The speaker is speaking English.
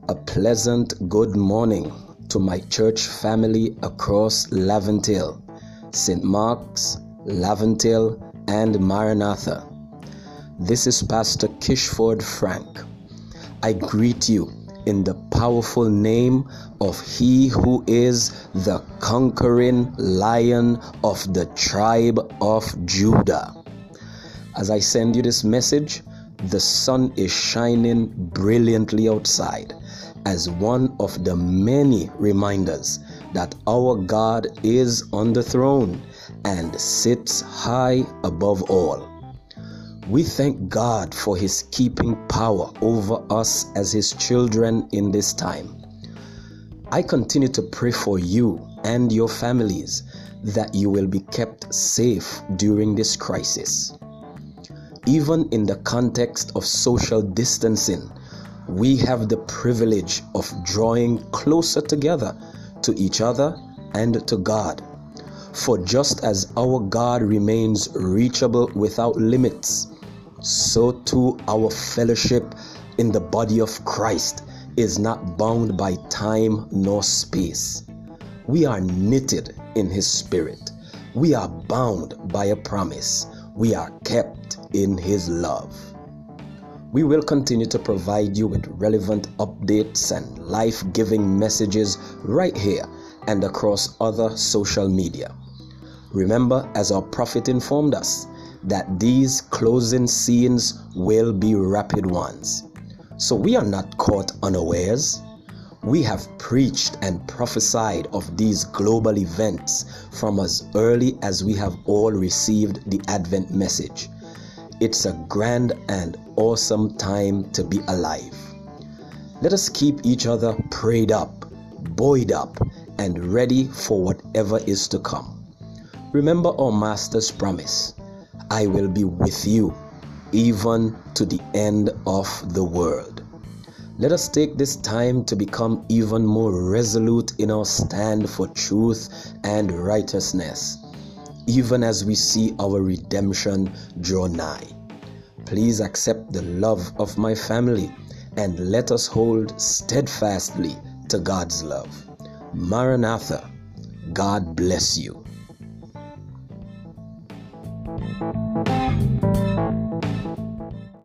A pleasant good morning to my church family across Laventille, St. Mark's, Laventille, and Maranatha. This is Pastor Kishford Frank. I greet you in the powerful name of He who is the conquering Lion of the tribe of Judah. As I send you this message, the sun is shining brilliantly outside as one of the many reminders that our God is on the throne and sits high above all. We thank God for His keeping power over us as His children in this time. I continue to pray for you and your families that you will be kept safe during this crisis. Even in the context of social distancing, we have the privilege of drawing closer together to each other and to God. For just as our God remains reachable without limits, so too our fellowship in the body of Christ is not bound by time nor space. We are knitted in His Spirit. We are bound by a promise. We are kept in His love. We will continue to provide you with relevant updates and life-giving messages right here and across other social media. Remember, as our prophet informed us, that these closing scenes will be rapid ones. So we are not caught unawares. We have preached and prophesied of these global events from as early as we have all received the Advent message. It's a grand and awesome time to be alive. Let us keep each other prayed up, buoyed up, and ready for whatever is to come. Remember our Master's promise, I will be with you even to the end of the world. Let us take this time to become even more resolute in our stand for truth and righteousness, even as we see our redemption draw nigh. Please accept the love of my family and let us hold steadfastly to God's love. Maranatha. God bless you.